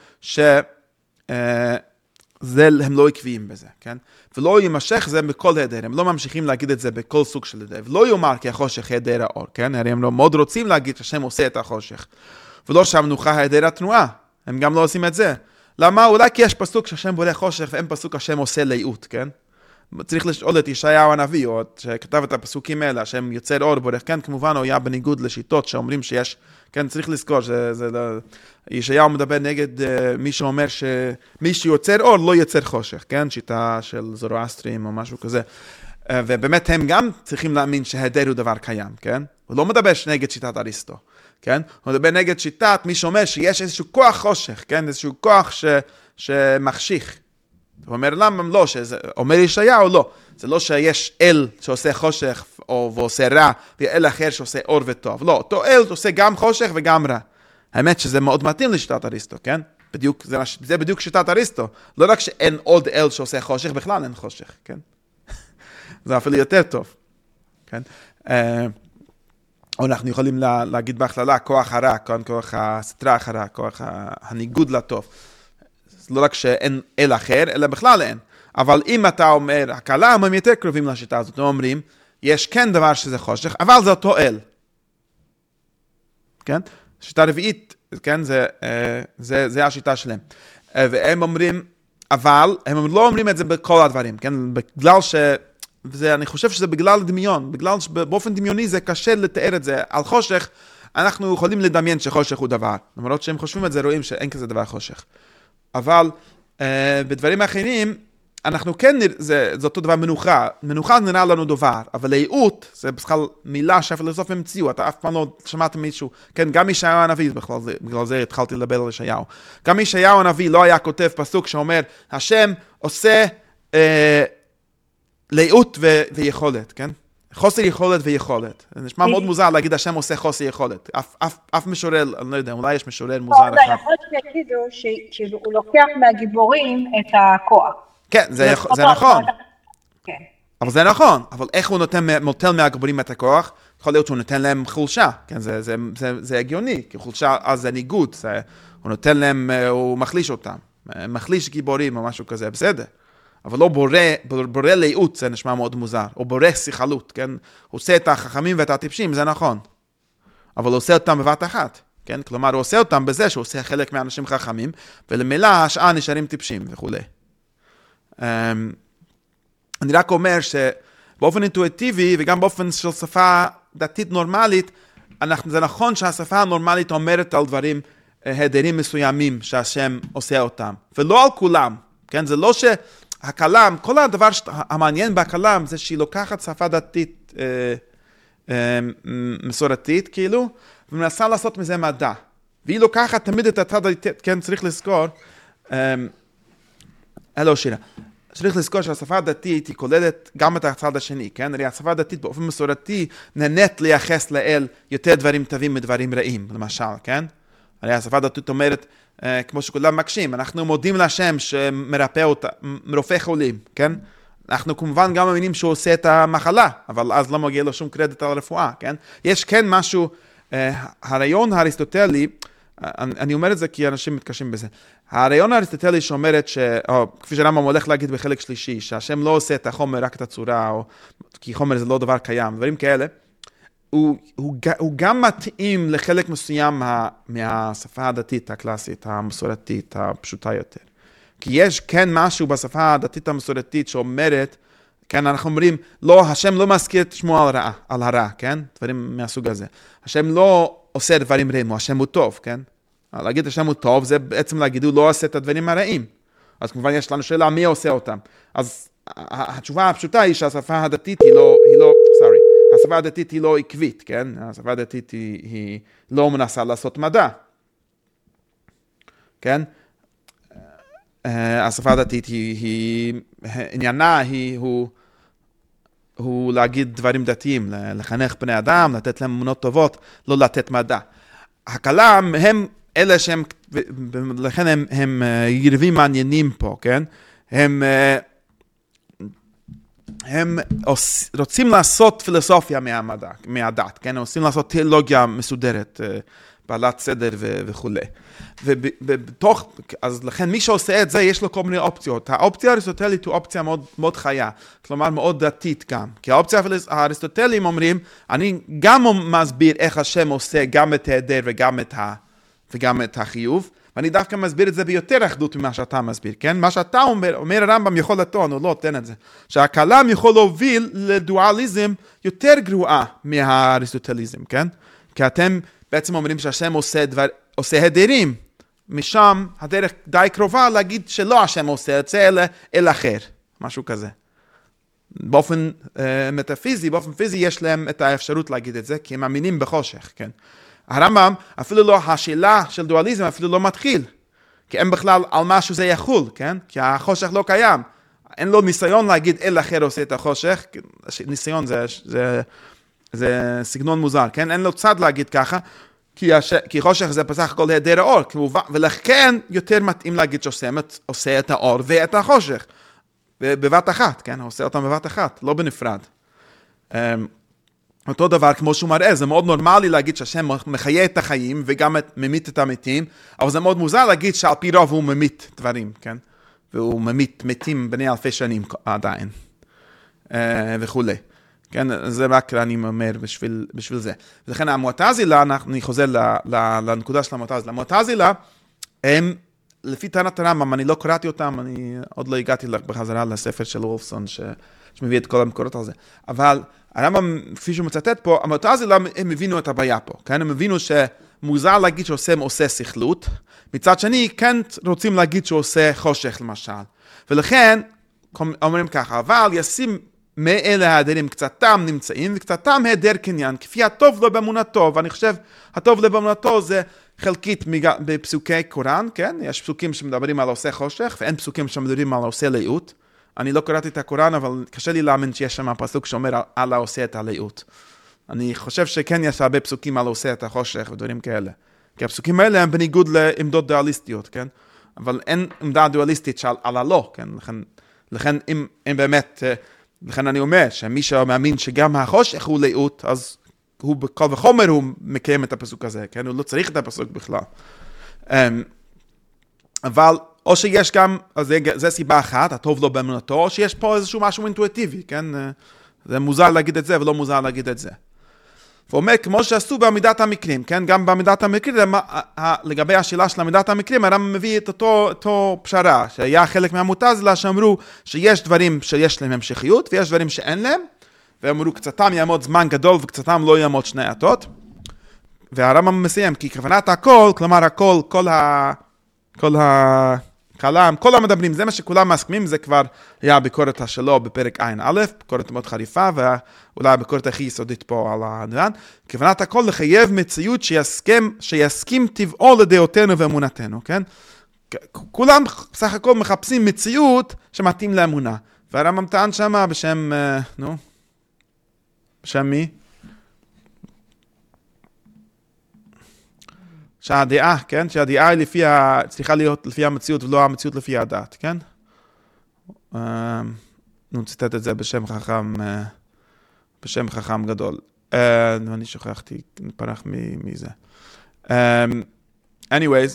הם לא עקביים בזה, כן? ולא יימשך זה בכל היעדר, הם לא ממשיכים להגיד את זה בכל סוג של היעדר, ולא יאמר כי החושך היעדר האור, כן? הרי הם לא מאוד רוצים להגיד שהשם עושה את החושך, ולא שהמנוחה היעדר התנועה, הם גם לא עושים את זה. למה? אולי כי יש פסוק שהשם בורא חושך, ואין פסוק השם עושה לאות, כן? צריך לשאול את ישעיהו הנביא, או שכתב את הפסוקים האלה, השם יוצר אור בורך, כן? כמובן הוא היה בניגוד לשיטות שאומרים שיש, כן? צריך לזכור, ישעיהו מדבר נגד מי שאומר שמי שיוצר אור לא יוצר חושך, כן? שיטה של זורואסטרים או משהו כזה. ובאמת הם גם צריכים להאמין שהיעדר הוא דבר קיים, כן? הוא לא מדבר נגד שיטת אריסטו. כן? הוא מדבר נגד שיטת מי שאומר שיש איזשהו כוח חושך, כן? איזשהו כוח שמחשיך. הוא אומר למה לא, אומר ישעיהו לא. זה לא שיש אל שעושה חושך ועושה רע, ואל אחר שעושה אור וטוב. לא, אותו אל עושה גם חושך וגם רע. האמת שזה מאוד מתאים לשיטת אריסטו, כן? בדיוק, זה בדיוק שיטת אריסטו. לא רק שאין עוד אל שעושה חושך, בכלל אין חושך, כן? זה אפילו יותר טוב, כן? או אנחנו יכולים להגיד בהכללה, כוח הרע, כוח הסתרה הרע, כוח הניגוד לטוב. זה לא רק שאין אל אחר, אלא בכלל אין. אבל אם אתה אומר, הכלם הם יותר קרובים לשיטה הזאת, הם אומרים, יש כן דבר שזה חושך, אבל זה אותו אל. כן? שיטה רביעית, כן? זה השיטה שלהם. והם אומרים, אבל הם לא אומרים את זה בכל הדברים, כן? בגלל אני חושב שזה בגלל דמיון, בגלל שבאופן דמיוני זה קשה לתאר את זה. על חושך, אנחנו יכולים לדמיין שחושך הוא דבר. למרות שהם חושבים את זה, רואים שאין כזה דבר חושך. אבל בדברים אחרים, אנחנו כן, זה אותו דבר מנוחה. מנוחה נראה לנו דבר, אבל לייעוט, זה בכלל מילה שהפילוסופים המציאו, אתה אף פעם לא שמעת מישהו, כן, גם ישעיהו הנביא, בגלל זה התחלתי לדבר על ישעיהו. גם ישעיהו הנביא לא היה כותב פסוק שאומר, השם עושה לייעוט ויכולת, כן? חוסר יכולת ויכולת. זה נשמע מאוד מוזר להגיד, השם עושה חוסר יכולת. אף משורר, אני לא יודע, אולי יש משורר מוזר אחד. לא, יכול שיגידו שהוא לוקח מהגיבורים את הכוח. כן, זה נכון. אבל זה נכון. אבל איך הוא נוטל מהגיבורים את הכוח? יכול להיות שהוא נותן להם חולשה. כן, זה הגיוני. כי חולשה, אז זה ניגוד. הוא נותן להם, הוא מחליש אותם. מחליש גיבורים או משהו כזה, בסדר. אבל לא בורא לייעוט, זה נשמע מאוד מוזר. או בורא שיחלות, כן? הוא עושה את החכמים ואת הטיפשים, זה נכון. אבל הוא עושה אותם בבת אחת. כן? כלומר, הוא עושה אותם בזה שהוא עושה חלק מהאנשים חכמים, ולמילה השאר נשארים טיפשים וכו'. אני רק אומר שבאופן אינטואיטיבי, וגם באופן של שפה דתית נורמלית, זה נכון שהשפה הנורמלית אומרת על דברים, הדרים מסוימים שהשם עושה אותם. ולא על כולם. כן? זה לא שהכלם, כל הדבר המעניין בכלם, זה שהיא לוקחת שפה דתית מסורתית, כאילו, ומנסה לעשות מזה מדע. והיא לוקחת תמיד את הצד הדתית, כן, צריך לזכור, שירה, צריך לזכור שהשפה הדתית היא כוללת גם את הצד השני, כן? הרי השפה הדתית באופן מסורתי נהנית לייחס לאל יותר דברים טובים מדברים רעים, למשל, כן? הרי השפה הדתית אומרת, כמו שכולם מקשים, אנחנו מודים להשם שמרפא אותה, מרופא חולים, כן? אנחנו כמובן גם מאמינים שהוא עושה את המחלה, אבל אז לא מגיע לו שום קרדיט על הרפואה, כן? יש כן משהו, הרעיון האריסטוטלי, אני אומר את זה כי אנשים מתקשים בזה, הרעיון האריסטוטלי שאומרת, כפי שרמב"ם הולך להגיד בחלק שלישי, שהשם לא עושה את החומר רק את הצורה, או, כי חומר זה לא דבר קיים, דברים כאלה, הוא גם מתאים לחלק מסוים מהשפה הדתית הקלאסית, המסורתית, הפשוטה יותר. כי יש כן משהו בשפה הדתית המסורתית שאומרת, כן, אנחנו אומרים, לא, השם לא מזכיר את שמו על הרע, כן? דברים מהסוג הזה. השם לא עושה דברים רעים, השם הוא טוב, כן? להגיד השם הוא טוב, זה בעצם להגיד, הוא לא עושה את הדברים הרעים. אז כמובן יש לנו שאלה, מי עושה אותם? אז התשובה הפשוטה היא שהשפה הדתית השפה הדתית היא לא עקבית, כן? השפה הדתית היא לא מנסה לעשות מדע. כן? השפה הדתית עניינה הוא להגיד דברים דתיים, לחנך בני אדם, לתת להם אמונות טובות, לא לתת מדע. הכלם הם אלה שהם, לכן הם יריבים מעניינים פה, כן? הם רוצים לעשות פילוסופיה מהדת, כן? הם רוצים לעשות תיאולוגיה מסודרת, בעלת סדר וכו'. אז לכן מי שעושה את זה, יש לו כל מיני אופציות. האופציה האריסטוטלית היא אופציה מאוד, מאוד חיה, כלומר מאוד דתית גם. כי האופציה האריסטוטליים אומרים, אני גם מסביר איך השם עושה גם את ההיעדר וגם את החיוב, ואני דווקא מסביר את זה ביותר אחדות ממה שאתה מסביר, כן? מה שאתה אומר הרמב"ם יכול לטעון, הוא לא תן את זה. שהכלם יכול להוביל לדואליזם יותר גרועה מהאריסטוטליזם, כן? כי אתם בעצם אומרים שהשם עושה הדרים, משם הדרך די קרובה להגיד שלא השם עושה את זה, אלא אחר, משהו כזה. באופן מטאפיזי, באופן פיזי יש להם את האפשרות להגיד את זה, כי הם מאמינים בחושך, כן? הרמב"ם, אפילו לא, השאלה של דואליזם אפילו לא מתחיל, כי אין בכלל על משהו זה יחול, כן? כי החושך לא קיים. אין לו ניסיון להגיד אל אחר עושה את החושך, ניסיון זה סגנון מוזר, כן? אין לו צד להגיד ככה, כי חושך זה בסך הכל היעדר האור, ולכן יותר מתאים להגיד שעושה את האור ואת החושך, בבת אחת, כן? עושה אותם בבת אחת, לא בנפרד. אותו דבר כמו שהוא מראה, זה מאוד נורמלי להגיד שהשם מחיה את החיים וגם ממית את המתים, אבל זה מאוד מוזר להגיד שעל פי רוב הוא ממית דברים, כן? והוא ממית מתים בני אלפי שנים עדיין, וכו'. כן, זה רק אני אומר בשביל זה. ולכן המועטזילה, אני חוזר לנקודה של המועטזילה. המועטזילה, הם, לפי טענת הרמב"ם, אני לא קראתי אותם, אני עוד לא הגעתי בחזרה לספר של וולפסון, שמביא את כל המקורות על זה. אבל הרמב"ם, כפי שהוא מצטט פה, המועטזילה, הם הבינו את הבעיה פה. כן, הם הבינו שמוזר להגיד שעושה עושה שכלות, מצד שני, כן רוצים להגיד שהוא עושה חושך, למשל. ולכן, אומרים ככה, אבל ישים מאלה ההדרים קצתם נמצאים, וקצתם היעדר קניין, כפי הטוב לו באמונתו, ואני חושב, הטוב לו באמונתו זה חלקית בפסוקי קוראן, כן? יש פסוקים שמדברים על עושה חושך, ואין פסוקים שמדברים על עושה לאות. אני לא קראתי את הקוראן, אבל קשה לי להאמין שיש שם פסוק שאומר על העושה את הלאות. אני חושב שכן יש הרבה פסוקים על עושה את החושך ודברים כאלה. כי הפסוקים האלה הם בניגוד לעמדות דואליסטיות, כן? אבל אין עמדה דואליסטית על הלא, כן? לכן אם באמת, לכן אני אומר שמי שמאמין שגם החושך הוא לאות, אז הוא בכל וחומר הוא מקיים את הפסוק הזה, כן? הוא לא צריך את הפסוק בכלל. אבל או שיש גם, אז זה סיבה אחת, הטוב לו באמונתו, או שיש פה איזשהו משהו אינטואיטיבי, כן? זה מוזר להגיד את זה ולא מוזר להגיד את זה. ואומר, כמו שעשו בעמידת המקרים, כן? גם בעמידת המקרים, לגבי השאלה של עמידת המקרים, הרמב"ם מביא את אותו פשרה, שהיה חלק מהמועטזילה שאמרו שיש דברים שיש להם המשכיות, ויש דברים שאין להם, ואמרו, קצתם יעמוד זמן גדול, וקצתם לא יעמוד שני עתות. והרמב"ם מסיים, כי כוונת הכל, כלומר הכל, כל הכלם, כל המדברים, זה מה שכולם מסכימים, זה כבר היה הביקורת שלו בפרק עין א', ביקורת מאוד חריפה, ואולי הביקורת הכי יסודית פה על העניין. כוונת הכל לחייב מציאות שיסכים טבעו לדעותינו ואמונתנו, כן? כולם בסך הכל מחפשים מציאות שמתאים לאמונה. והרמב"ם טען שמה בשם, בשם מי? שהדעה, כן? שהדעה היא צריכה להיות לפי המציאות ולא המציאות לפי הדת, כן? ציטט את זה בשם חכם גדול. אני שוכחתי, פרח מזה. anyways,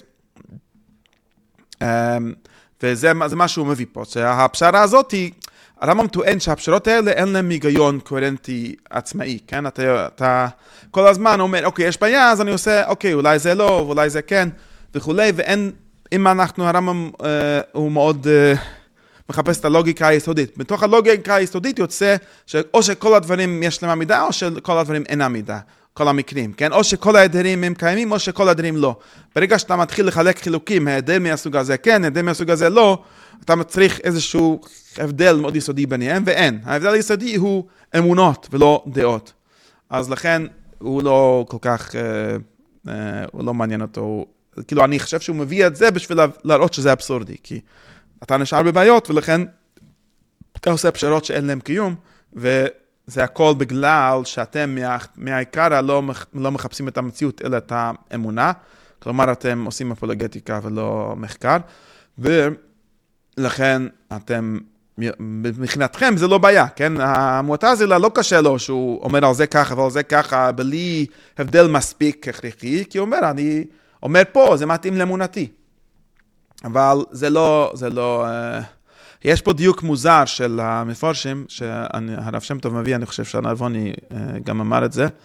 וזה מה שהוא מביא פה, שהפשרה הזאת היא, הרמב"ם טוען שהפשרות האלה אין להם היגיון קוהרנטי עצמאי, כן? אתה כל הזמן אומר, אוקיי, יש בעיה, אז אני עושה, אוקיי, אולי זה לא, ואולי זה כן, וכולי, ואין, אם הרמב"ם הוא מאוד מחפש את הלוגיקה היסודית. בתוך הלוגיקה היסודית יוצא או שכל הדברים יש להם עמידה, או שכל הדברים אין עמידה, כל המקרים, כן? או שכל ההדרים הם קיימים, או שכל ההדרים לא. ברגע שאתה מתחיל לחלק חילוקים, ההדר מהסוג הזה כן, ההדר מהסוג הזה לא, אתה מצריך איזשהו הבדל מאוד יסודי ביניהם, ואין. ההבדל היסודי הוא אמונות ולא דעות. אז לכן הוא לא כל כך, הוא לא מעניין אותו. כאילו אני חושב שהוא מביא את זה בשביל להראות שזה אבסורדי, כי אתה נשאר בבעיות, ולכן אתה עושה פשרות שאין להם קיום, וזה הכל בגלל שאתם מהעיקר לא מחפשים את המציאות, אלא את האמונה. כלומר, אתם עושים אפולוגטיקה ולא מחקר, ולכן אתם, מבחינתכם זה לא בעיה, כן? המועטזילה לא קשה לו שהוא אומר על זה ככה ועל זה ככה, בלי הבדל מספיק הכרחי, כי הוא אומר, אני אומר פה, זה מתאים לאמונתי. אבל זה לא, יש פה דיוק מוזר של המפורשים, שהרב שם טוב מביא, אני חושב שהנבוני גם אמר את זה,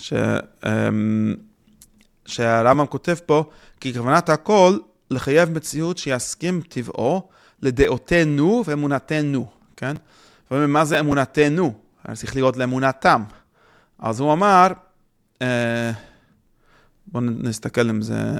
שהרמב"ם כותב פה, כי כוונת הכל לחייב מציאות שיסכים טבעו לדעותינו ואמונתנו, כן? ומה זה אמונתנו? צריך להיות לאמונתם. אז הוא אמר, בואו נסתכל אם זה,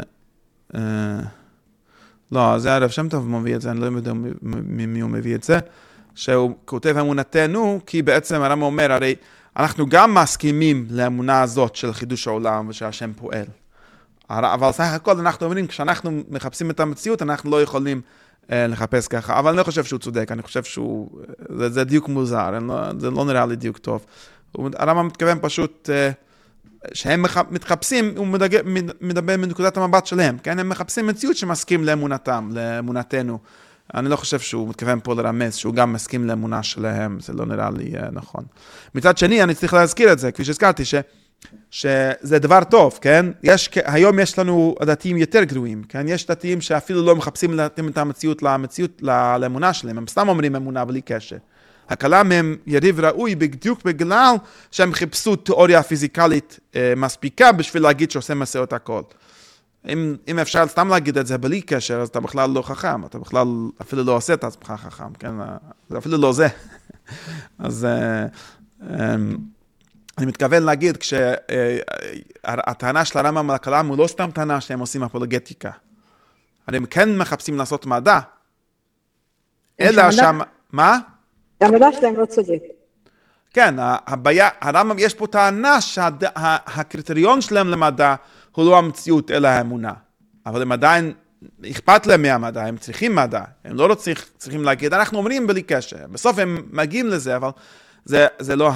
לא, זה הרב שם טוב מביא את זה, אני לא יודע ממי הוא מביא את זה, שהוא כותב אמונתנו, כי בעצם הרמב"ם אומר, הרי אנחנו גם מסכימים לאמונה הזאת של חידוש העולם ושהשם פועל. אבל סך הכל אנחנו אומרים, כשאנחנו מחפשים את המציאות, אנחנו לא יכולים לחפש ככה. אבל אני לא חושב שהוא צודק, אני חושב זה דיוק מוזר, זה לא נראה לי דיוק טוב. הרמב"ם מתכוון פשוט שהם מתחפשים, הוא מדבר מנקודת המבט שלהם, כן? הם מחפשים מציאות שמסכים לאמונתם, לאמונתנו. אני לא חושב שהוא מתכוון פה לרמז, שהוא גם מסכים לאמונה שלהם, זה לא נראה לי נכון. מצד שני, אני צריך להזכיר את זה, כפי שהזכרתי, שזה דבר טוב, כן? היום יש לנו דתיים יותר גרועים, כן? יש דתיים שאפילו לא מחפשים להתאים את המציאות לאמונה שלהם, הם סתם אומרים אמונה בלי קשר. הכלם הם יריב ראוי בדיוק בגלל שהם חיפשו תיאוריה פיזיקלית מספיקה בשביל להגיד שעושה מסעות הכל. אם אפשר סתם להגיד את זה בלי קשר, אז אתה בכלל לא חכם, אתה בכלל אפילו לא עושה את עצמך חכם, כן? זה אפילו לא זה. אז אני מתכוון להגיד, כשהטענה של הרמב"ם על הכלם הוא לא סתם טענה שהם עושים אפולוגטיקה. הם כן מחפשים לעשות מדע, אלא שם... מה? המדע שלהם לא צודק. כן, הבעיה, הרמב"ם, יש פה טענה שהקריטריון שלהם למדע הוא לא המציאות אלא האמונה. אבל הם עדיין אכפת להם מהמדע, הם צריכים מדע. הם לא צריכים להגיד, אנחנו אומרים בלי קשר. בסוף הם מגיעים לזה, אבל זה לא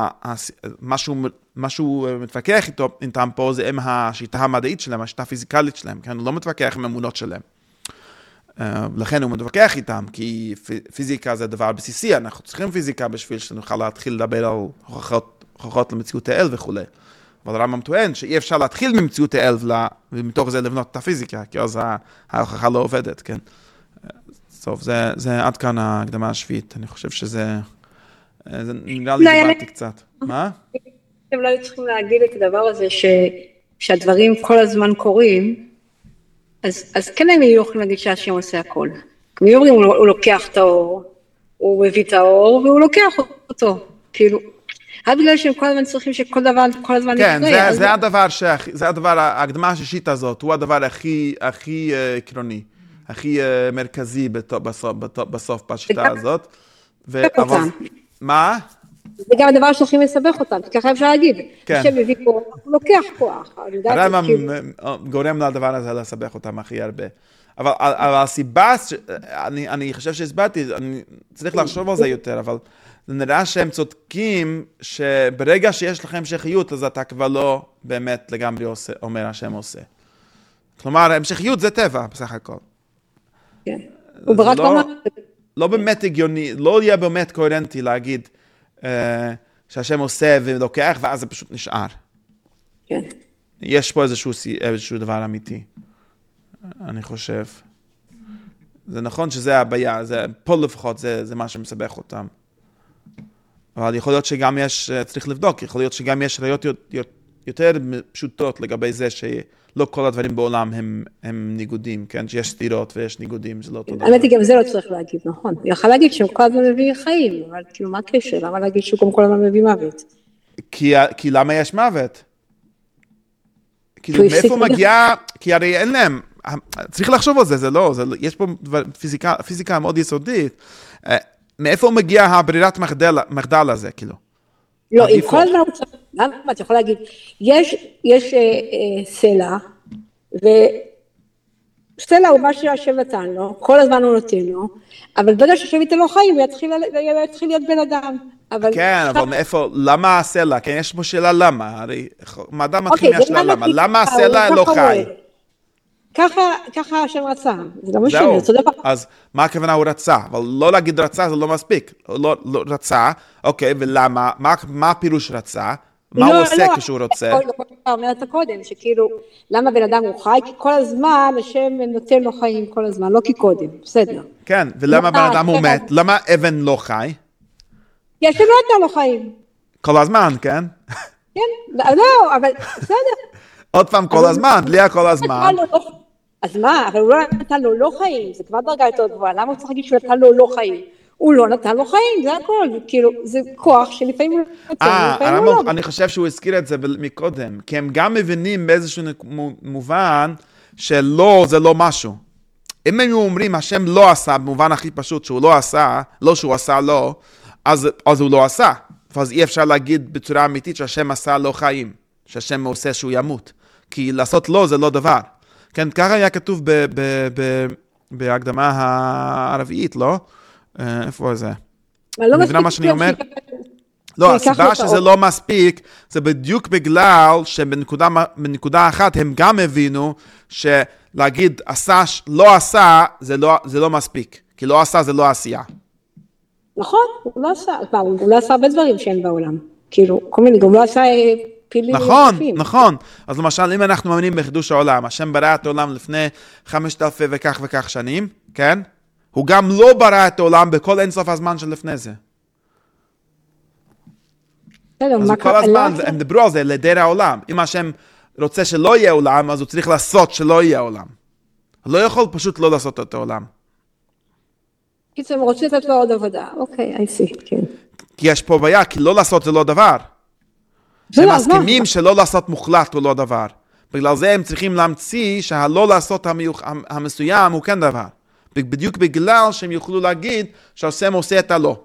משהו מתווכח איתם פה, זה עם השיטה המדעית שלהם, השיטה הפיזיקלית שלהם, כן? הוא לא מתווכח עם אמונות שלהם. לכן הוא מתווכח איתם, כי פיזיקה זה דבר בסיסי, אנחנו צריכים פיזיקה בשביל שנוכל להתחיל לדבר על הוכחות למציאות האל וכו'. אבל הרמב"ם טוען שאי אפשר להתחיל ממציאות האל ומתוך זה לבנות את הפיזיקה, כי אז ההוכחה לא עובדת, כן? טוב, זה עד כאן ההקדמה השביעית. אני חושב שזה נראה לי דיברתי קצת. מה? אתם לא צריכים להגיד את הדבר הזה שהדברים כל הזמן קורים, אז כן הם יהיו יכולים להגיד שהשם עושה הכל. כמו אומרים, הוא לוקח את האור, הוא מביא את האור, והוא לוקח אותו. כאילו, רק בגלל שהם כל הזמן צריכים שכל דבר, כל הזמן כן, זה הדבר, ההקדמה השישית הזאת, הוא הדבר הכי עקרוני, הכי מרכזי בסוף בשיטה הזאת. מה? זה גם הדבר שהולכים לסבך אותם, ככה אפשר להגיד. השם מביא פה, הוא לוקח כוח. הרמב"ם גורם לדבר הזה לסבך אותם הכי הרבה. אבל הסיבה, אני חושב שהסברתי, אני צריך לחשוב על זה יותר, אבל זה נראה שהם צודקים שברגע שיש לכם המשכיות, אז אתה כבר לא באמת לגמרי אומר השם עושה. כלומר, המשכיות זה טבע, בסך הכל. כן. לא באמת הגיוני, לא יהיה באמת קוהרנטי להגיד שהשם עושה ולוקח, ואז זה פשוט נשאר. כן. יש פה איזשהו דבר אמיתי, אני חושב. זה נכון שזה הבעיה, פה לפחות זה מה שמסבך אותם. אבל יכול להיות שגם צריך לבדוק, יכול להיות שגם יש ראיות יותר פשוטות לגבי זה שלא כל הדברים בעולם הם ניגודים, כן? שיש סתירות ויש ניגודים, זה לא אותו דבר. האמת היא, גם זה לא צריך להגיד, נכון. הוא יכול להגיד שהוא כל הזמן מביא חיים, אבל כאילו מה הקשר? למה להגיד שהוא גם כל הזמן מביא מוות? כי למה יש מוות? כאילו מאיפה מגיע, כי הרי אין להם, צריך לחשוב על זה, זה לא, יש פה פיזיקה מאוד יסודית, מאיפה מגיע הברירת מחדל הזה, כאילו? לא, אם כל הזמן הוא צריך, למה אתה יכול להגיד, יש סלע, וסלע הוא מה שהשם נתן לו, כל הזמן הוא נותן לו, אבל ברגע שהשם ייתן לו חיים, הוא יתחיל להיות בן אדם. כן, אבל מאיפה, למה הסלע? כן, יש פה שאלה למה, הרי מדע מתחיל מהשאלה למה, למה הסלע לא חי? ככה השם רצה, זה לא משנה, זה דבר. אז מה הכוונה הוא רצה? אבל לא להגיד רצה זה לא מספיק, לא רצה, אוקיי, ולמה, מה הפירוש רצה? מה הוא עושה כשהוא רוצה? אומרת קודם, שכאילו, למה בן אדם הוא חי? כי כל הזמן השם נותן לו חיים כל הזמן, לא כי קודם, בסדר. כן, ולמה בן אדם הוא מת? למה אבן לא חי? כי השם לא נתן לו חיים. כל הזמן, כן? כן, לא, אבל בסדר. עוד פעם כל הזמן, בלי כל הזמן. אז מה, אבל הוא לא נתן לו לא חיים, זה כבר דרגה יותר גבוהה, למה הוא צריך להגיד שהוא נתן לו לא חיים? הוא לא נתן לו חיים, זה הכל, כאילו, זה כוח שלפעמים הוא נתן, לפעמים הוא לא. אני חושב שהוא הזכיר את זה מקודם, כי הם גם מבינים באיזשהו מובן שלא, זה לא משהו. אם הם אומרים, השם לא עשה, במובן הכי פשוט, שהוא לא עשה, לא שהוא עשה לא, אז הוא לא עשה. ואז אי אפשר להגיד בצורה אמיתית שהשם עשה לא חיים, שהשם עושה שהוא ימות. כי לעשות לא זה לא דבר. כן, ככה היה כתוב בהקדמה הרביעית, לא? איפה זה? לא מבינה מה שאני אומר? לא, הסיבה שזה לא מספיק, זה בדיוק בגלל שבנקודה אחת הם גם הבינו שלהגיד עשה, לא עשה, זה לא מספיק. כי לא עשה זה לא עשייה. נכון, הוא לא עשה, הוא לא עשה הרבה דברים שאין בעולם. כאילו, כל מיני, גם לא עשה פילים נכון, נכון. אז למשל, אם אנחנו מאמינים בחידוש העולם, השם ברא את העולם לפני 5,000 וכך וכך שנים, כן? הוא גם לא ברא את העולם בכל אינסוף הזמן שלפני זה. אז כל הזמן, הם דיברו על זה, לדבר העולם. אם השם רוצה שלא יהיה עולם, אז הוא צריך לעשות שלא יהיה עולם. הוא לא יכול פשוט לא לעשות את העולם. כי הם רוצים לתת לו עוד עבודה. אוקיי, I see, כן. כי יש פה בעיה, כי לא לעשות זה לא דבר. הם מסכימים שלא לעשות מוחלט הוא לא דבר. בגלל זה הם צריכים להמציא שהלא לעשות המסוים הוא כן דבר. בדיוק בגלל שהם יוכלו להגיד שהשם עושה את הלא.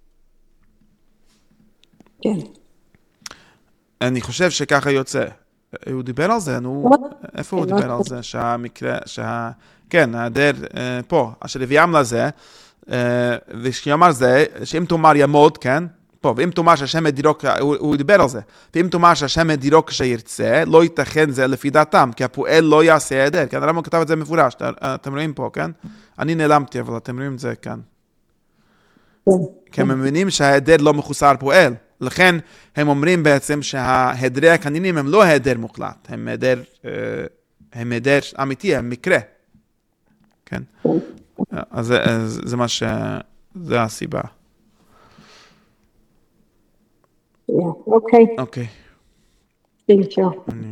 כן. אני חושב שככה יוצא. הוא דיבר על זה, איפה הוא דיבר על זה? שהמקרה, כן, ההיעדר פה, אשר הביאם לזה, ושיאמר זה, שאם תאמר ימוד, כן? פה, ואם תאמר שהשם ידירו, הוא דיבר על זה, ואם תאמר שהשם ידירו כשירצה, לא ייתכן זה לפי דעתם, כי הפועל לא יעשה היעדר, כן? הרמב"ם כתב את זה מפורש, אתם רואים פה, כן? אני נעלמתי, אבל אתם רואים את זה כאן. כי הם מבינים שההיעדר לא מחוסר פועל, לכן הם אומרים בעצם שההיעדרי הקנינים הם לא היעדר מוחלט, הם היעדר אמיתי, הם מקרה. כן? אז זה מה זה הסיבה. אוקיי. אוקיי. Thank you.